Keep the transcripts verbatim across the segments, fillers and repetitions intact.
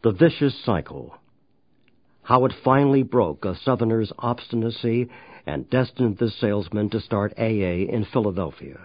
The Vicious Cycle. How it finally broke a Southerner's obstinacy and destined the salesman to start A A in Philadelphia.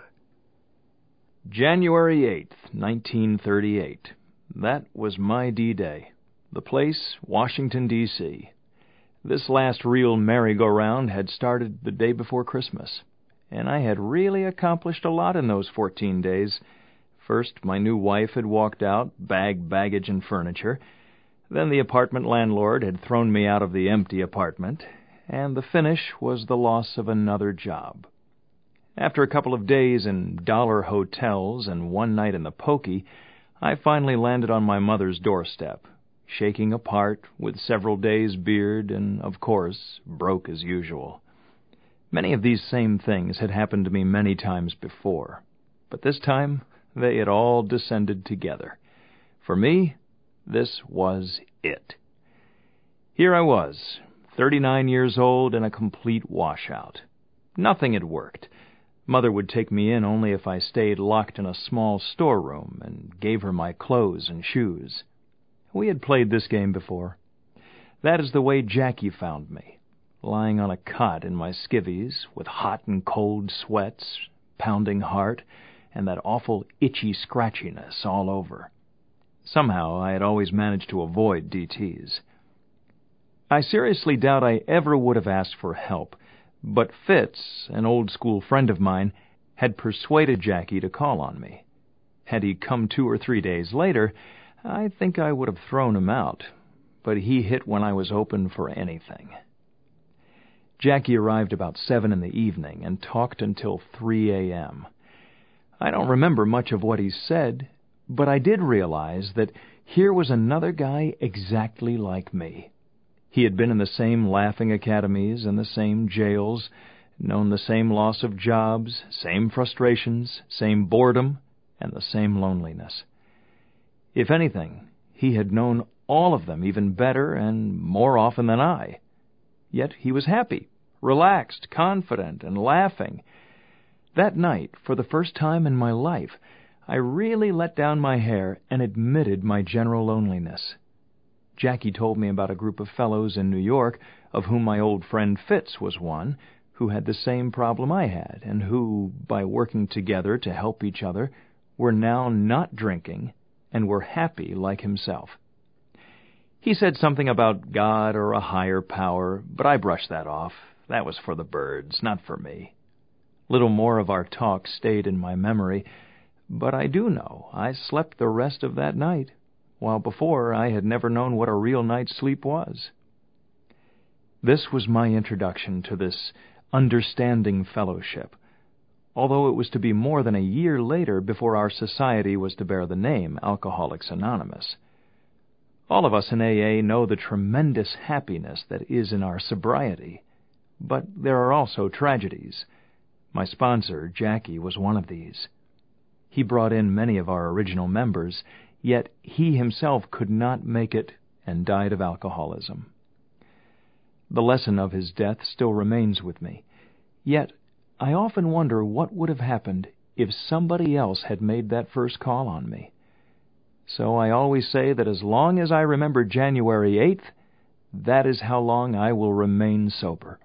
January eighth, nineteen thirty-eight. That was my D-Day. The place, Washington, D C This last real merry-go-round had started the day before Christmas, and I had really accomplished a lot in those fourteen days. First, my new wife had walked out, bag, baggage, and furniture. Then the apartment landlord had thrown me out of the empty apartment, and the finish was the loss of another job. After a couple of days in dollar hotels and one night in the pokey, I finally landed on my mother's doorstep, shaking apart, with several days' beard, and, of course, broke as usual. Many of these same things had happened to me many times before, but this time they had all descended together. For me, this was it. Here I was, thirty-nine years old and a complete washout. Nothing had worked. Mother would take me in only if I stayed locked in a small storeroom and gave her my clothes and shoes. We had played this game before. That is the way Jackie found me, lying on a cot in my skivvies with hot and cold sweats, pounding heart, and that awful itchy scratchiness all over. Somehow I had always managed to avoid D Ts. I seriously doubt I ever would have asked for help, but Fitz, an old-school friend of mine, had persuaded Jackie to call on me. Had he come two or three days later, I think I would have thrown him out, but he hit when I was open for anything. Jackie arrived about seven in the evening and talked until three a.m. I don't remember much of what he said, but I did realize that here was another guy exactly like me. He had been in the same laughing academies and the same jails, known the same loss of jobs, same frustrations, same boredom, and the same loneliness. If anything, he had known all of them even better and more often than I. Yet he was happy, relaxed, confident, and laughing. That night, for the first time in my life, I really let down my hair and admitted my general loneliness. Jackie told me about a group of fellows in New York, of whom my old friend Fitz was one, who had the same problem I had, and who, by working together to help each other, were now not drinking and were happy like himself. He said something about God or a higher power, but I brushed that off. That was for the birds, not for me. Little more of our talk stayed in my memory, but I do know I slept the rest of that night, while before I had never known what a real night's sleep was. This was my introduction to this understanding fellowship, although it was to be more than a year later before our society was to bear the name Alcoholics Anonymous. All of us in A A know the tremendous happiness that is in our sobriety, but there are also tragedies. My sponsor, Jackie, was one of these. He brought in many of our original members, yet he himself could not make it and died of alcoholism. The lesson of his death still remains with me, yet I often wonder what would have happened if somebody else had made that first call on me. So I always say that as long as I remember January eighth, that is how long I will remain sober.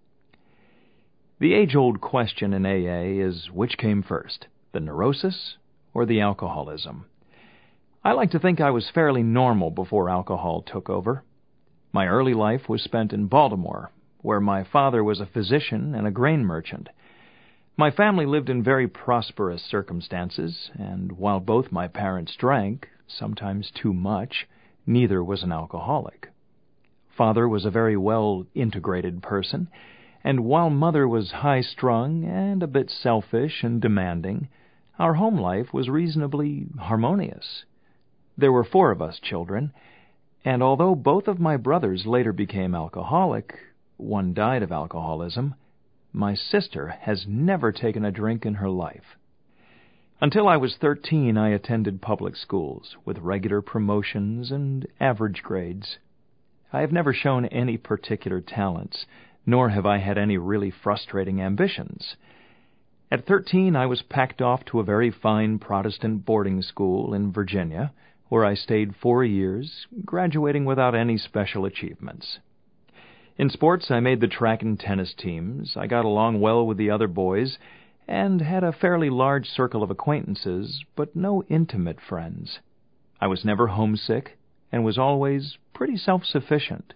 The age-old question in A A is which came first, the neurosis or the alcoholism? I like to think I was fairly normal before alcohol took over. My early life was spent in Baltimore, where my father was a physician and a grain merchant. My family lived in very prosperous circumstances, and while both my parents drank, sometimes too much, neither was an alcoholic. Father was a very well-integrated person, and while Mother was high-strung and a bit selfish and demanding, our home life was reasonably harmonious. There were four of us children, and although both of my brothers later became alcoholic, one died of alcoholism, my sister has never taken a drink in her life. Until I was thirteen, I attended public schools with regular promotions and average grades. I have never shown any particular talents, nor have I had any really frustrating ambitions. At thirteen, I was packed off to a very fine Protestant boarding school in Virginia, where I stayed four years, graduating without any special achievements. In sports, I made the track and tennis teams. I got along well with the other boys, and had a fairly large circle of acquaintances, but no intimate friends. I was never homesick, and was always pretty self-sufficient.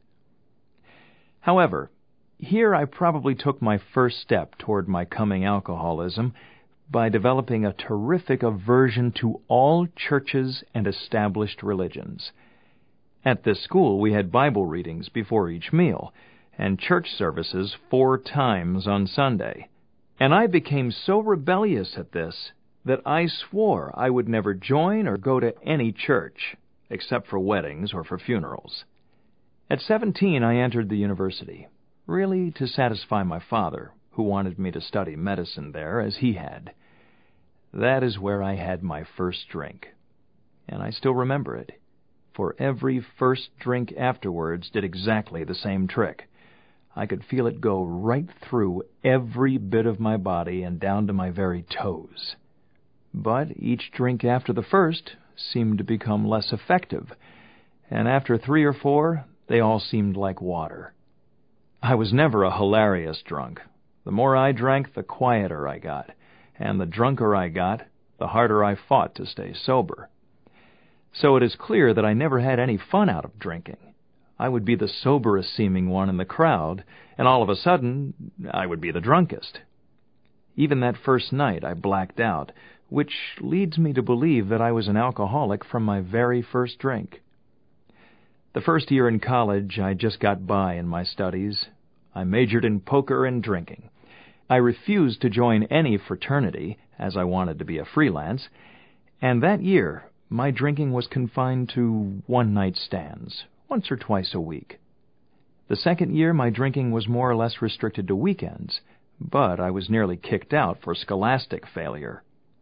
However, here I probably took my first step toward my coming alcoholism by developing a terrific aversion to all churches and established religions. At this school, we had Bible readings before each meal, and church services four times on Sunday. And I became so rebellious at this that I swore I would never join or go to any church, except for weddings or for funerals. At seventeen, I entered the university, really to satisfy my father, who wanted me to study medicine there as he had. That is where I had my first drink, and I still remember it, for every first drink afterwards did exactly the same trick. I could feel it go right through every bit of my body and down to my very toes. But each drink after the first seemed to become less effective, and after three or four, they all seemed like water. I was never a hilarious drunk. The more I drank, the quieter I got, and the drunker I got, the harder I fought to stay sober. So it is clear that I never had any fun out of drinking. I would be the soberest-seeming one in the crowd, and all of a sudden, I would be the drunkest. Even that first night, I blacked out, which leads me to believe that I was an alcoholic from my very first drink. The first year in college, I just got by in my studies. I majored in poker and drinking. I refused to join any fraternity, as I wanted to be a freelance, and that year, my drinking was confined to one-night stands, once or twice a week. The second year, my drinking was more or less restricted to weekends, but I was nearly kicked out for scholastic failure.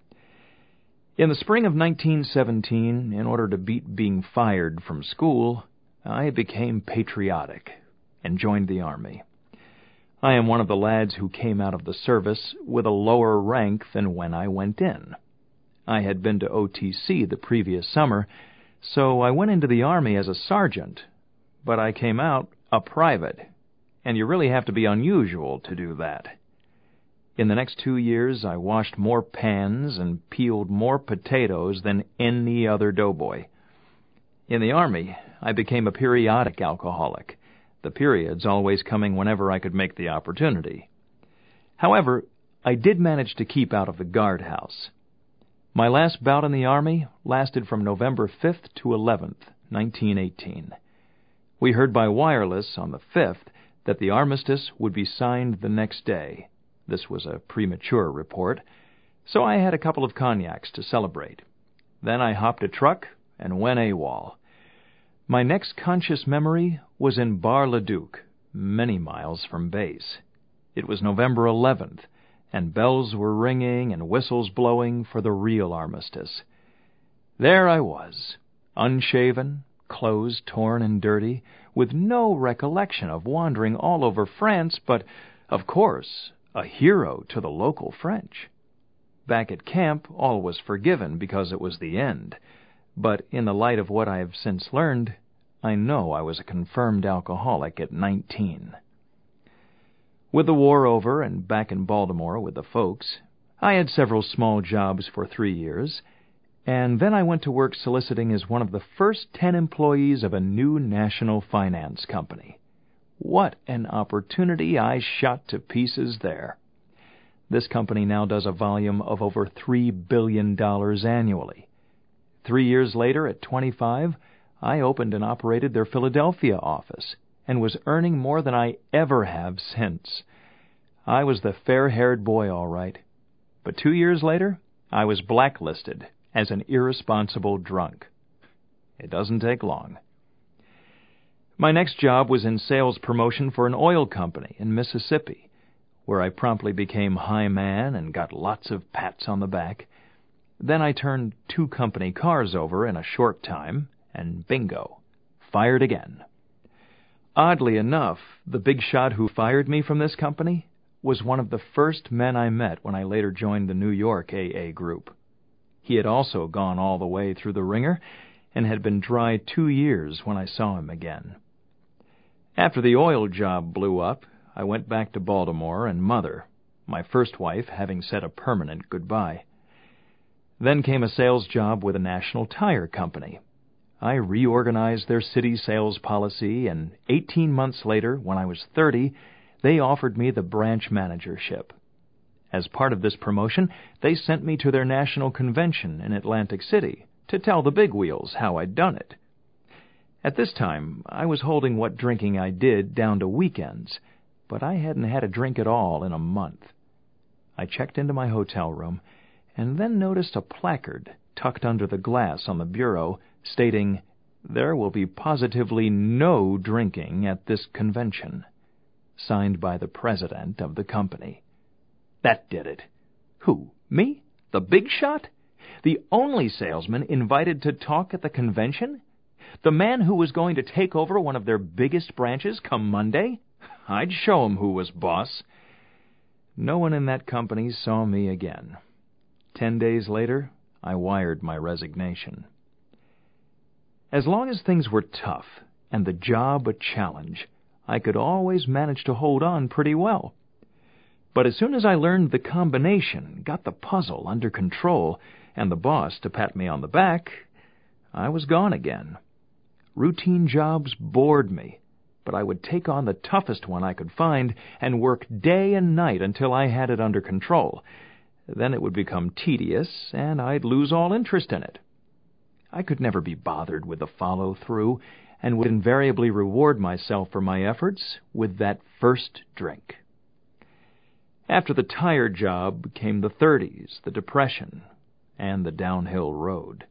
In the spring of nineteen seventeen, in order to beat being fired from school, I became patriotic and joined the Army. I am one of the lads who came out of the service with a lower rank than when I went in. I had been to O T C the previous summer, so I went into the Army as a sergeant, but I came out a private, and you really have to be unusual to do that. In the next two years, I washed more pans and peeled more potatoes than any other doughboy. In the Army, I became a periodic alcoholic, the periods always coming whenever I could make the opportunity. However, I did manage to keep out of the guardhouse. My last bout in the Army lasted from November fifth to eleventh, nineteen eighteen. We heard by wireless on the fifth that the armistice would be signed the next day. This was a premature report, so I had a couple of cognacs to celebrate. Then I hopped a truck and went AWOL. My next conscious memory was in Bar-le-Duc, many miles from base. It was November eleventh, and bells were ringing and whistles blowing for the real armistice. There I was, unshaven, clothes torn and dirty, with no recollection of wandering all over France, but, of course, a hero to the local French. Back at camp, all was forgiven because it was the end, but in the light of what I have since learned, I know I was a confirmed alcoholic at nineteen. With the war over and back in Baltimore with the folks, I had several small jobs for three years, and then I went to work soliciting as one of the first ten employees of a new national finance company. What an opportunity I shot to pieces there. This company now does a volume of over three billion dollars annually. Three years later, at twenty-five, I opened and operated their Philadelphia office and was earning more than I ever have since. I was the fair-haired boy, all right. But two years later, I was blacklisted as an irresponsible drunk. It doesn't take long. My next job was in sales promotion for an oil company in Mississippi, where I promptly became high man and got lots of pats on the back. Then I turned two company cars over in a short time, and bingo, fired again. Oddly enough, the big shot who fired me from this company was one of the first men I met when I later joined the New York A A group. He had also gone all the way through the ringer, and had been dry two years when I saw him again. After the oil job blew up, I went back to Baltimore and Mother, my first wife having said a permanent goodbye. Then came a sales job with a national tire company. I reorganized their city sales policy, and eighteen months later, when I was thirty, they offered me the branch managership. As part of this promotion, they sent me to their national convention in Atlantic City to tell the bigwheels how I'd done it. At this time, I was holding what drinking I did down to weekends, but I hadn't had a drink at all in a month. I checked into my hotel room and then noticed a placard tucked under the glass on the bureau stating, "There will be positively no drinking at this convention," signed by the president of the company. That did it. Who? Me? The big shot? The only salesman invited to talk at the convention? The man who was going to take over one of their biggest branches come Monday? I'd show him who was boss. No one in that company saw me again. Ten days later, I wired my resignation. As long as things were tough and the job a challenge, I could always manage to hold on pretty well. But as soon as I learned the combination, got the puzzle under control, and the boss to pat me on the back, I was gone again. Routine jobs bored me, but I would take on the toughest one I could find and work day and night until I had it under control. Then it would become tedious, and I'd lose all interest in it. I could never be bothered with the follow-through, and would invariably reward myself for my efforts with that first drink. After the tire job came the thirties, the Depression, and the downhill road.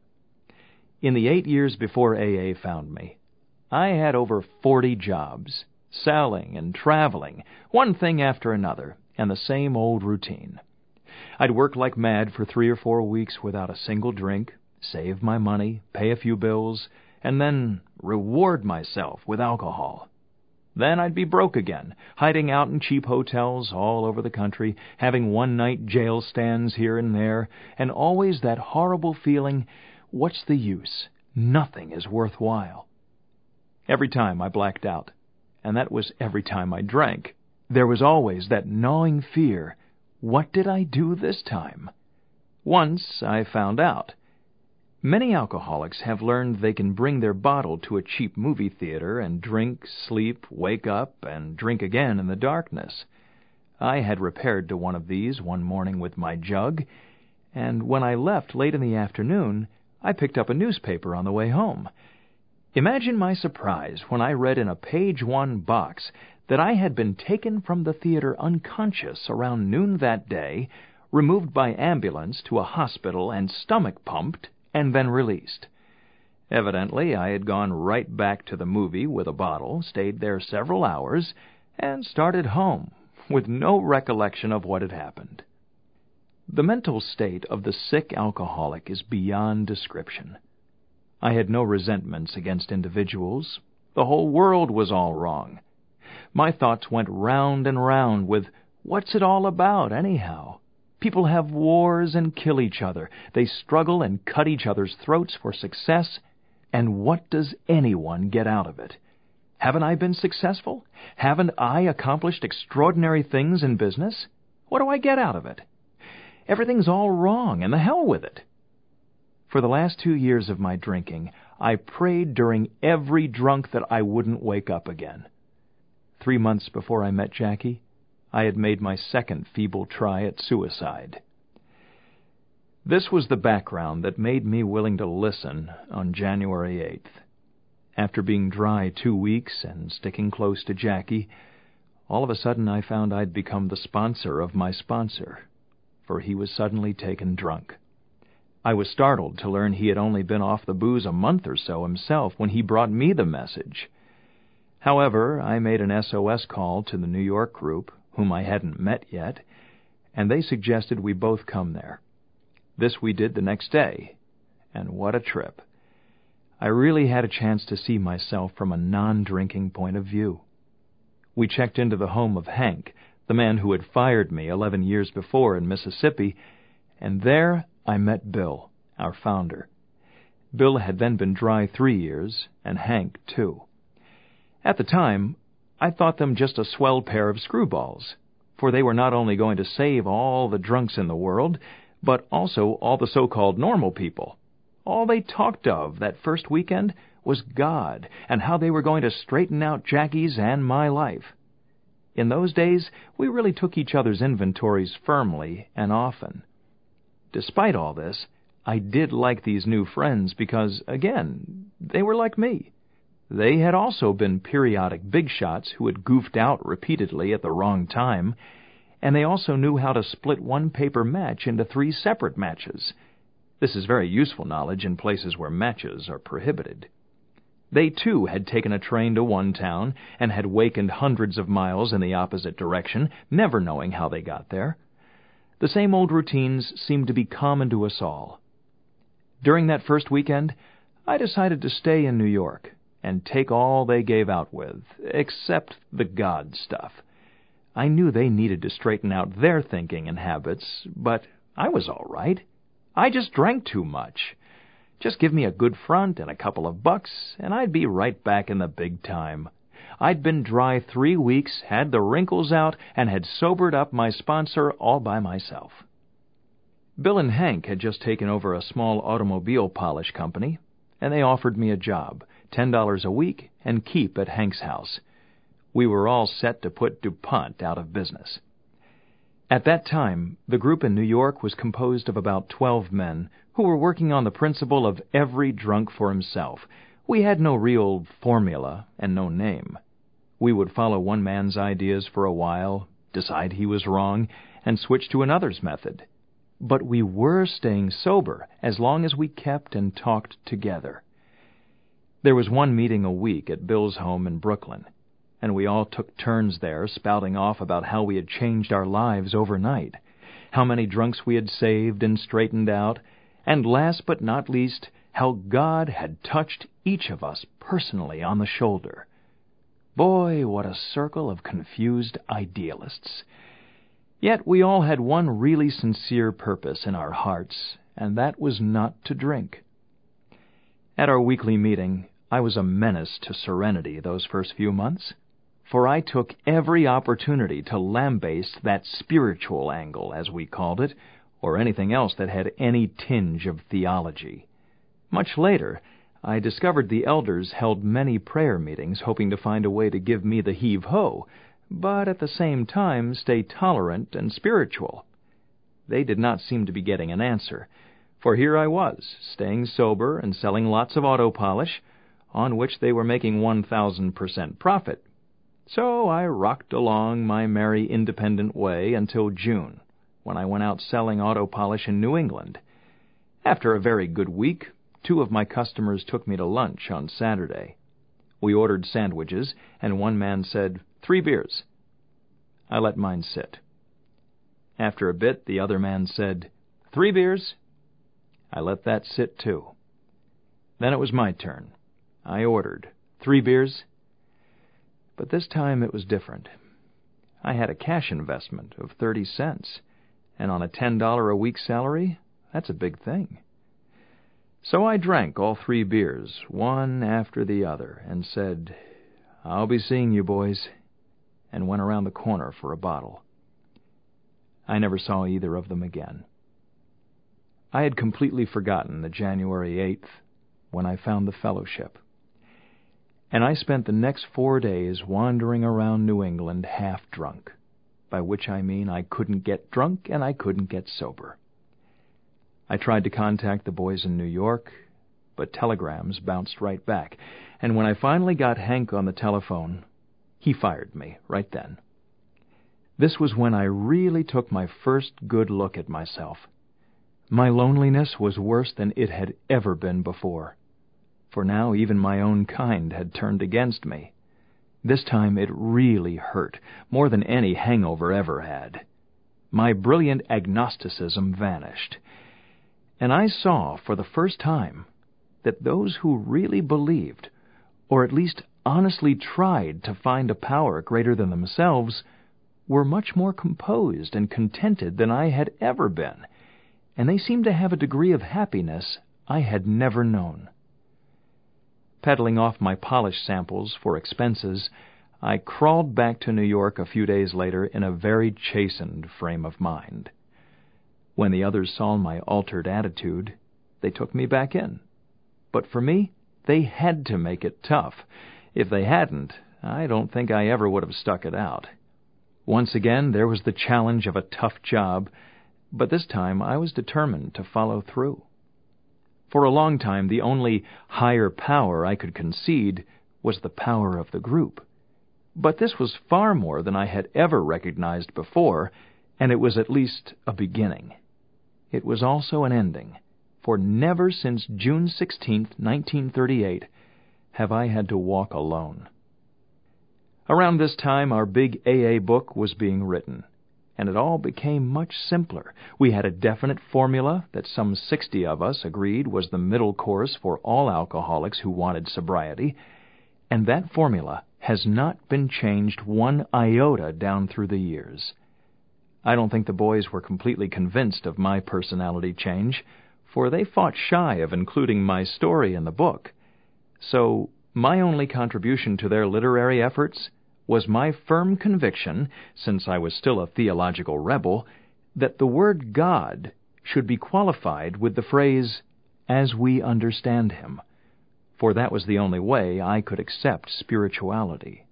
In the eight years before A A found me, I had over forty jobs, selling and traveling, one thing after another, and the same old routine. I'd work like mad for three or four weeks without a single drink, save my money, pay a few bills, and then reward myself with alcohol. Then I'd be broke again, hiding out in cheap hotels all over the country, having one-night jail stands here and there, and always that horrible feeling, what's the use? Nothing is worthwhile. Every time I blacked out, and that was every time I drank, there was always that gnawing fear, what did I do this time? Once I found out. Many alcoholics have learned they can bring their bottle to a cheap movie theater and drink, sleep, wake up, and drink again in the darkness. I had repaired to one of these one morning with my jug, and when I left late in the afternoon, I picked up a newspaper on the way home. Imagine my surprise when I read in a page one box that I had been taken from the theater unconscious around noon that day, removed by ambulance to a hospital and stomach pumped, and then released. Evidently, I had gone right back to the movie with a bottle, stayed there several hours, and started home, with no recollection of what had happened. The mental state of the sick alcoholic is beyond description. I had no resentments against individuals. The whole world was all wrong. My thoughts went round and round with, what's it all about, anyhow? People have wars and kill each other. They struggle and cut each other's throats for success. And what does anyone get out of it? Haven't I been successful? Haven't I accomplished extraordinary things in business? What do I get out of it? Everything's all wrong, and the hell with it. For the last two years of my drinking, I prayed during every drunk that I wouldn't wake up again. Three months before I met Jackie, I had made my second feeble try at suicide. This was the background that made me willing to listen on January eighth. After being dry two weeks and sticking close to Jackie, all of a sudden I found I'd become the sponsor of my sponsor, for he was suddenly taken drunk. I was startled to learn he had only been off the booze a month or so himself when he brought me the message. However, I made an S O S call to the New York group, whom I hadn't met yet, and they suggested we both come there. This we did the next day, and what a trip. I really had a chance to see myself from a non-drinking point of view. We checked into the home of Hank, the man who had fired me eleven years before in Mississippi, and there I met Bill, our founder. Bill had then been dry three years, and Hank two. At the time, I thought them just a swell pair of screwballs, for they were not only going to save all the drunks in the world, but also all the so-called normal people. All they talked of that first weekend was God and how they were going to straighten out Jackie's and my life. In those days, we really took each other's inventories firmly and often. Despite all this, I did like these new friends because, again, they were like me. They had also been periodic big shots who had goofed out repeatedly at the wrong time, and they also knew how to split one paper match into three separate matches. This is very useful knowledge in places where matches are prohibited. They, too, had taken a train to one town and had wakened hundreds of miles in the opposite direction, never knowing how they got there. The same old routines seemed to be common to us all. During that first weekend, I decided to stay in New York and take all they gave out with, except the God stuff. I knew they needed to straighten out their thinking and habits, but I was all right. I just drank too much. Just give me a good front and a couple of bucks, and I'd be right back in the big time. I'd been dry three weeks, had the wrinkles out, and had sobered up my sponsor all by myself. Bill and Hank had just taken over a small automobile polish company, and they offered me a job, ten dollars a week, and keep at Hank's house. We were all set to put DuPont out of business. At that time, the group in New York was composed of about twelve men who were working on the principle of every drunk for himself. We had no real formula and no name. We would follow one man's ideas for a while, decide he was wrong, and switch to another's method. But we were staying sober as long as we kept and talked together. There was one meeting a week at Bill's home in Brooklyn, and we all took turns there spouting off about how we had changed our lives overnight, how many drunks we had saved and straightened out, and last but not least, how God had touched each of us personally on the shoulder. Boy, what a circle of confused idealists. Yet we all had one really sincere purpose in our hearts, and that was not to drink. At our weekly meeting, I was a menace to serenity those first few months, for I took every opportunity to lambaste that spiritual angle, as we called it, or anything else that had any tinge of theology. Much later, I discovered the elders held many prayer meetings hoping to find a way to give me the heave-ho, but at the same time stay tolerant and spiritual. They did not seem to be getting an answer, for here I was, staying sober and selling lots of auto polish, on which they were making one thousand percent profit. So I rocked along my merry independent way until June, when I went out selling auto polish in New England. After a very good week, two of my customers took me to lunch on Saturday. We ordered sandwiches, and one man said, "Three beers." I let mine sit. After a bit, the other man said, "Three beers." I let that sit, too. Then it was my turn. I ordered, "Three beers." But this time it was different. I had a cash investment of thirty cents, and on a ten dollars a week salary, that's a big thing. So I drank all three beers, one after the other, and said, "I'll be seeing you, boys," and went around the corner for a bottle. I never saw either of them again. I had completely forgotten the January eighth, when I found the fellowship. And I spent the next four days wandering around New England half-drunk, by which I mean I couldn't get drunk and I couldn't get sober. I tried to contact the boys in New York, but telegrams bounced right back, and when I finally got Hank on the telephone, he fired me right then. This was when I really took my first good look at myself. My loneliness was worse than it had ever been before, for now even my own kind had turned against me. This time it really hurt, more than any hangover ever had. My brilliant agnosticism vanished, and I saw for the first time that those who really believed, or at least honestly tried to find a power greater than themselves, were much more composed and contented than I had ever been, and they seemed to have a degree of happiness I had never known. Peddling off my polished samples for expenses, I crawled back to New York a few days later in a very chastened frame of mind. When the others saw my altered attitude, they took me back in. But for me, they had to make it tough. If they hadn't, I don't think I ever would have stuck it out. Once again, there was the challenge of a tough job, but this time I was determined to follow through. For a long time, the only higher power I could concede was the power of the group. But this was far more than I had ever recognized before, and it was at least a beginning. It was also an ending, for never since June sixteenth, nineteen thirty-eight, have I had to walk alone. Around this time, our big A A book was being written, and it all became much simpler. We had a definite formula that some sixty of us agreed was the middle course for all alcoholics who wanted sobriety, and that formula has not been changed one iota down through the years. I don't think the boys were completely convinced of my personality change, for they fought shy of including my story in the book. So my only contribution to their literary efforts was my firm conviction, since I was still a theological rebel, that the word God should be qualified with the phrase, "as we understand him," for that was the only way I could accept spirituality.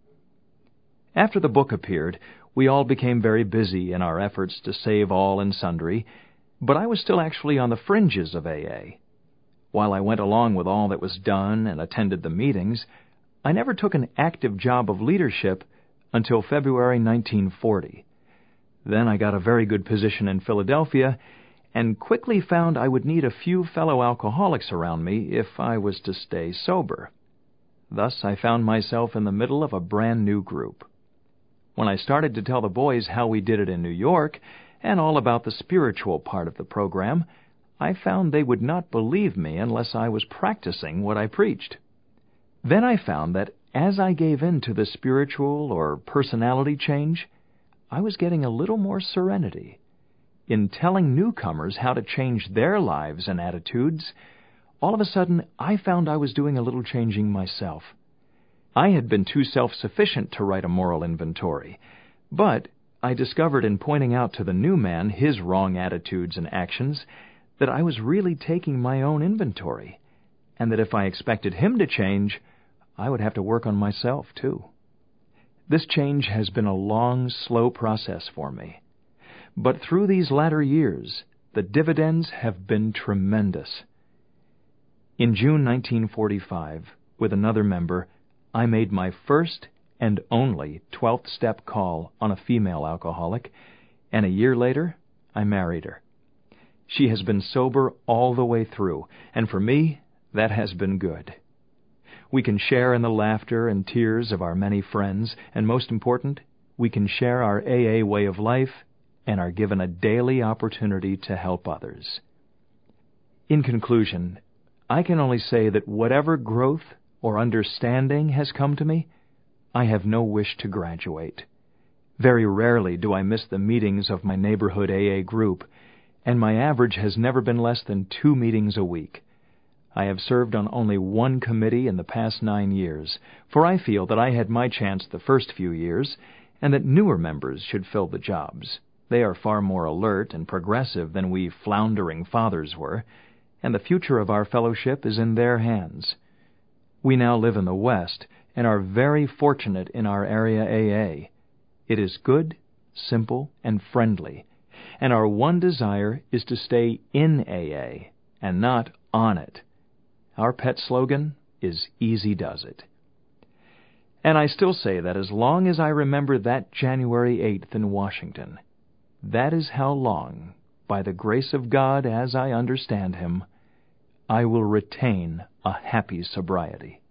After the book appeared, we all became very busy in our efforts to save all and sundry, but I was still actually on the fringes of A A. While I went along with all that was done and attended the meetings, I never took an active job of leadership until February nineteen forty. Then I got a very good position in Philadelphia and quickly found I would need a few fellow alcoholics around me if I was to stay sober. Thus I found myself in the middle of a brand new group. When I started to tell the boys how we did it in New York and all about the spiritual part of the program, I found they would not believe me unless I was practicing what I preached. Then I found that as I gave in to the spiritual or personality change, I was getting a little more serenity. In telling newcomers how to change their lives and attitudes, all of a sudden I found I was doing a little changing myself. I had been too self-sufficient to write a moral inventory, but I discovered in pointing out to the new man his wrong attitudes and actions that I was really taking my own inventory, and that if I expected him to change, I would have to work on myself, too. This change has been a long, slow process for me. But through these latter years, the dividends have been tremendous. In June nineteen forty-five, with another member, I made my first and only twelfth step call on a female alcoholic, and a year later, I married her. She has been sober all the way through, and for me, that has been good. We can share in the laughter and tears of our many friends, and most important, we can share our A A way of life and are given a daily opportunity to help others. In conclusion, I can only say that whatever growth or understanding has come to me, I have no wish to graduate. Very rarely do I miss the meetings of my neighborhood A A group, and my average has never been less than two meetings a week. I have served on only one committee in the past nine years, for I feel that I had my chance the first few years, and that newer members should fill the jobs. They are far more alert and progressive than we floundering fathers were, and the future of our fellowship is in their hands. We now live in the West, and are very fortunate in our area A A. It is good, simple, and friendly, and our one desire is to stay in A A, and not on it. Our pet slogan is Easy Does It. And I still say that as long as I remember that January eighth in Washington, that is how long, by the grace of God as I understand Him, I will retain a happy sobriety.